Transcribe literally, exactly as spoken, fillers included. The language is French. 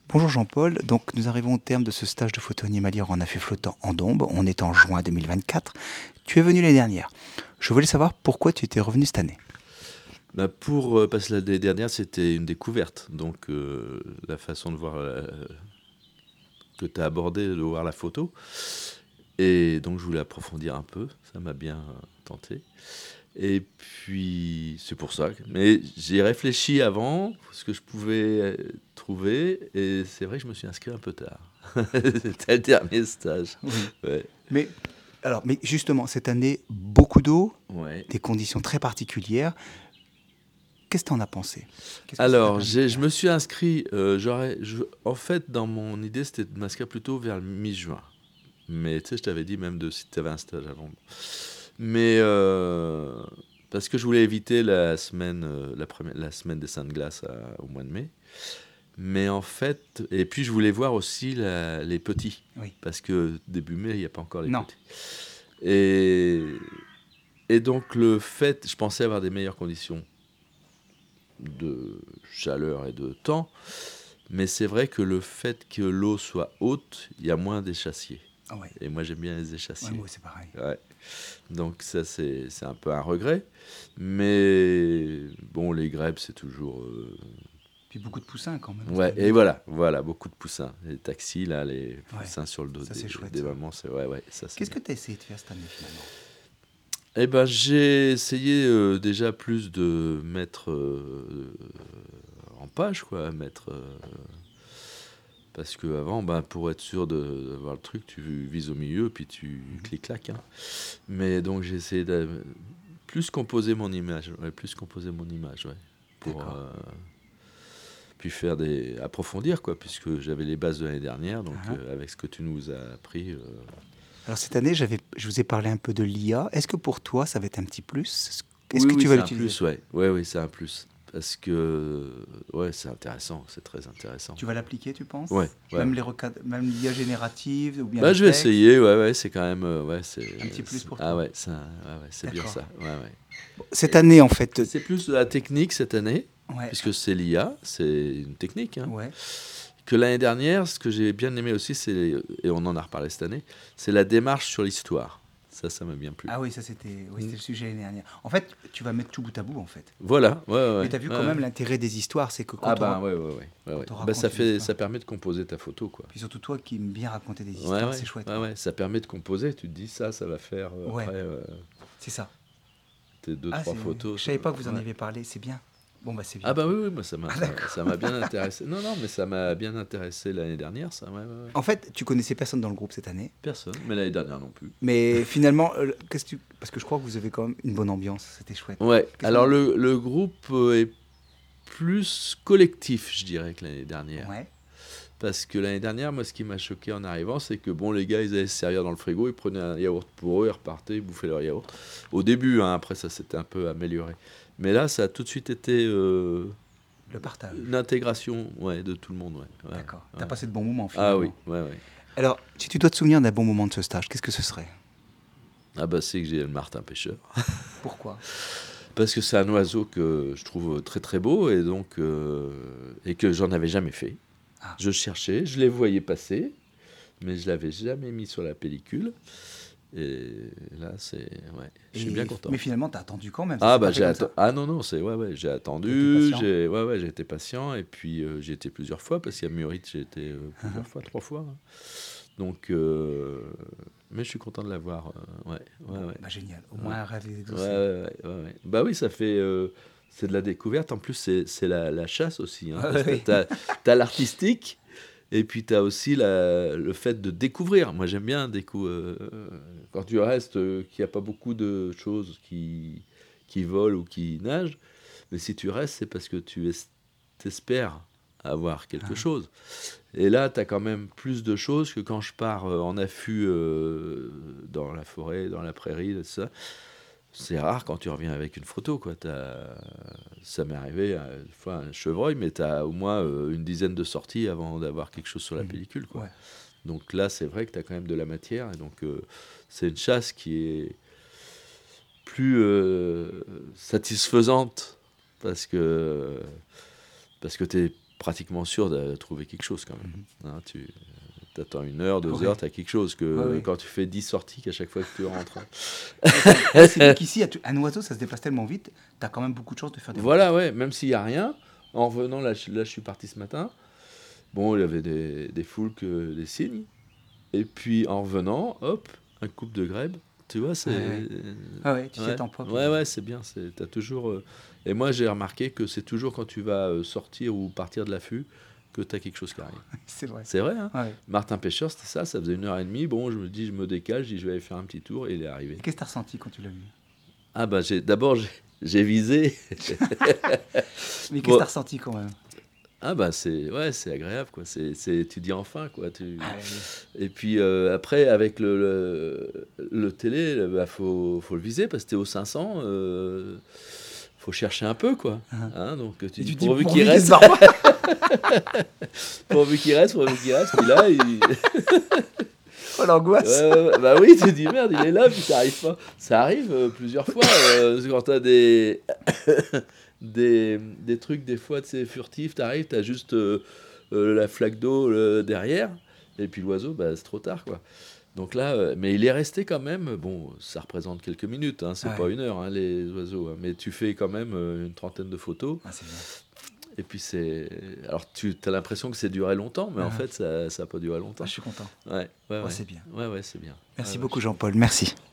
Bonjour Jean-Paul, donc nous arrivons au terme de ce stage de photo animalière en affaires flottant en Dombes. On est en juin deux mille vingt-quatre. Tu es venu l'année dernière. Je voulais savoir pourquoi tu étais revenu cette année. Bah pour, euh, parce que l'année dernière, c'était une découverte. Donc, euh, la façon de voir euh, que tu as abordé, de voir la photo. Et donc, je voulais approfondir un peu. Ça m'a bien euh, tenté. Et puis, c'est pour ça. Mais j'ai réfléchi avant ce que je pouvais euh, trouver. Et c'est vrai que je me suis inscrit un peu tard. C'était le dernier stage. Oui. Ouais. Mais, alors, mais justement, cette année, beaucoup d'eau, Ouais. des conditions très particulières. Qu'est-ce que tu en as pensé? Qu'est-ce que ça t'a Alors, permis de j'ai, je faire me suis inscrit. Euh, j'aurais, je- en fait, dans mon idée, c'était de m'inscrire plutôt vers le mi-juin. Mais tu sais, je t'avais dit même de si tu avais un stage avant. Mais euh, parce que je voulais éviter la semaine, euh, la première, la semaine des Saintes Glaces à- au mois de mai. Mais en fait, et puis je voulais voir aussi la- les petits. Oui. Parce que début mai, il n'y a pas encore les Non. petits. Et, et donc, le fait, je pensais avoir des meilleures conditions de chaleur et de temps. Mais c'est vrai que le fait que l'eau soit haute, il y a moins d'échassiers. Ah ouais. Et moi, j'aime bien les Ouais, échassiers. moi, c'est pareil. Ouais. Donc ça, c'est, c'est un peu un regret. Mais bon, les grèbes, c'est toujours... euh, Puis beaucoup de poussins quand même. Ouais, et voilà, voilà, beaucoup de poussins. Les taxis, là, les Ouais. poussins sur le dos Ça, des, c'est chouette, des ça. mamans, c'est... Ouais, ouais, ça, c'est Qu'est-ce que bien. tu as essayé de faire cette année finalement? Eh ben, j'ai essayé euh, déjà plus de mettre euh, en page, quoi, mettre... euh, parce qu'avant, ben, pour être sûr de- d'avoir le truc, tu vises au milieu, puis tu Mhm. cliques-claques. Hein. Mais donc, j'ai essayé de plus composer mon image, ouais, plus composer mon image, ouais, pour D'accord. euh, puis faire des approfondir, quoi, puisque j'avais les bases de l'année dernière, donc Ah. euh, avec ce que tu nous as appris. euh, Alors cette année, j'avais, je vous ai parlé un peu de l'I A. Est-ce que pour toi, ça va être un petit plus? Est-ce Oui, que oui, tu vas c'est un l'utiliser? plus, ouais, ouais, oui, c'est un plus, parce que ouais, c'est intéressant, c'est très intéressant. Tu vas l'appliquer, tu penses? Ouais, ouais. Même les recad... même l'I A générative ou bien Bah, le je vais texte? essayer, ouais, ouais, c'est quand même, euh, ouais, c'est Un petit plus c'est- pour ah toi. ouais, ça, ouais, ouais, c'est bien D'accord. ça, ouais, ouais. Bon, cette année, en fait, C'est plus de la technique cette année, ouais, puisque c'est l'I A, c'est une technique. Hein. ouais, Que l'année dernière, ce que j'ai bien aimé aussi, c'est, et on en a reparlé cette année, c'est la démarche sur l'histoire. Ça, ça m'a bien plu. ah oui, ça c'était, oui, c'était Mm. le sujet l'année dernière. En fait, tu vas mettre tout bout à bout, en fait. Voilà, ouais, ouais. Mais tu as vu ouais, quand ouais. même l'intérêt des histoires, c'est que quand Ah on ben rac- ouais, ouais, ouais. ouais, ouais. on Bah, raconte ça, une fait, histoire. ça permet de composer ta photo, quoi. Puis surtout toi qui aimes bien raconter des Ouais, histoires, ouais, c'est chouette. ouais, quoi. ouais, ça permet de composer. Tu te dis ça, ça va faire euh, Ouais. après euh, C'est ça. tes deux, Ah, trois c'est... photos. Je savais pas que vous en Ouais. aviez parlé, c'est bien. Bon, bah c'est bien. Ah bah oui, oui, moi, ça m'a, Ah, ça, d'accord. ça m'a bien intéressé. Non, non, mais ça m'a bien intéressé l'année dernière, ça. Ouais, ouais, ouais. En fait, tu connaissais personne dans le groupe cette année. Personne, mais l'année dernière non plus. Mais finalement, euh, qu'est-ce que tu... parce que je crois que vous avez quand même une bonne ambiance, c'était chouette. Ouais, Qu'est-ce alors qu'on- le, le groupe euh, est plus collectif, je dirais, que l'année dernière. Ouais, Parce que l'année dernière, moi, ce qui m'a choqué en arrivant, c'est que bon, les gars, ils allaient se servir dans le frigo, ils prenaient un yaourt pour eux, ils repartaient, ils bouffaient leur yaourt. Au début, hein, après, ça s'était un peu amélioré. Mais là, ça a tout de suite été euh, le partage. une intégration, ouais, de tout le monde, ouais. ouais D'accord. ouais. T'as passé de bons moments finalement. Ah oui, ouais, ouais. Alors, si tu dois te souvenir d'un bon moment de ce stage, qu'est-ce que ce serait? Ah bah, c'est que j'ai le martin pêcheur. Pourquoi? Parce que c'est un oiseau que je trouve très très beau et donc euh, et que j'en avais jamais fait. Ah. Je cherchais, je les voyais passer, mais je l'avais jamais mis sur la pellicule. Et là, c'est ouais, je suis Et- bien content. Mais finalement, t'as attendu quand même. ça Ah s'est bah pas fait j'ai comme atten- ça. ah non non c'est ouais ouais j'ai T'as attendu, été patient. j'ai ouais ouais j'ai été patient et puis euh, j'ai été plusieurs fois parce qu'à Murit j'ai été euh, plusieurs Uh-huh. fois, trois fois. hein. Donc euh, mais je suis content de l'avoir. euh, ouais ouais ouais. Bah génial. Au Ouais. moins un rêve est Ouais, exaucé. ouais, ouais, ouais, ouais. Bah oui, ça fait. euh, c'est de la découverte. En plus, c'est, c'est la, la chasse aussi. Hein, Ouais, parce que ouais. t'as, t'as l'artistique et puis t'as aussi la, le fait de découvrir. Moi, j'aime bien décou- euh, quand tu restes, euh, qu'il n'y a pas beaucoup de choses qui, qui volent ou qui nagent. Mais si tu restes, c'est parce que tu es, t'espères avoir quelque Ah. chose. Et là, tu as quand même plus de choses que quand je pars euh, en affût euh, dans la forêt, dans la prairie, tout ça. C'est rare quand tu reviens avec une photo, quoi. T'as- Ça m'est arrivé euh, une fois un chevreuil, mais tu as au moins euh, une dizaine de sorties avant d'avoir quelque chose sur la Mhm. pellicule, quoi. Ouais. Donc là, c'est vrai que tu as quand même de la matière. Et donc, euh, c'est une chasse qui est plus euh, satisfaisante parce que, parce que tu es pratiquement sûr de trouver quelque chose quand même. Mhm. Hein, tu attends une heure, deux Ouais. heures, tu as quelque chose que Ouais, ouais. quand tu fais dix sorties, qu'à chaque fois que tu rentres. Ouais, c'est vrai qu'ici, un oiseau, ça se déplace tellement vite, tu as quand même beaucoup de chances de faire des Voilà, ouais, même s'il n'y a rien, en revenant, là, je, là, je suis parti ce matin, bon, il y avait des, des foulques, euh, des cygnes, et puis en revenant, hop, un couple de grèbes, tu vois, c'est... Ouais, ouais. Ah ouais, tu ouais, t'y attends pas. ouais, ouais, c'est bien, c'est, t'as toujours... euh, Et moi, j'ai remarqué que c'est toujours quand tu vas euh, sortir ou partir de l'affût que tu as quelque chose qui arrive. C'est vrai. C'est vrai, hein. Ouais. Martin Pêcheur, c'était ça, ça faisait une heure et demie, bon, je me dis, je me décale, je dis, je vais aller faire un petit tour, et il est arrivé. Et qu'est-ce que tu as ressenti quand tu l'as vu? Ah bah, j'ai, d'abord, j'ai, j'ai visé... Mais qu'est-ce que Bon. tu as ressenti quand même? Ah bah c'est ouais c'est agréable quoi, c'est, c'est tu dis enfin quoi, tu... Ah, oui. Et puis euh, après avec le, le, le télé, il bah, faut, faut le viser parce que t'es au cinq cents, euh, faut chercher un peu quoi, Uh-huh. hein, donc tu Et dis tu te dis, pourvu pourvu qu'il qu'il reste, se barre pas. pourvu qu'il reste, pourvu qu'il reste, puis là il... Oh l'angoisse. Ouais, ouais, ouais, bah oui, tu dis merde, il est là, puis ça arrive pas. Ça arrive euh, plusieurs fois euh, quand t'as des... des des trucs des fois, tu sais, furtifs, t'arrives, t'as juste euh, euh, la flaque d'eau euh, derrière, et puis l'oiseau, bah c'est trop tard quoi. Donc là, euh, mais il est resté quand même. Bon, ça représente quelques minutes, hein, c'est Ouais. pas une heure hein, les oiseaux, hein, mais tu fais quand même euh, une trentaine de photos. Ah, c'est bien. Et puis c'est, alors tu as l'impression que c'est duré longtemps, mais en Ah. fait ça ça a pas duré Ah, longtemps. je suis content. Ouais, ouais, Ouais, ouais. c'est bien. Ouais, ouais, c'est bien. Merci Ouais, ouais, beaucoup je- Jean-Paul, merci.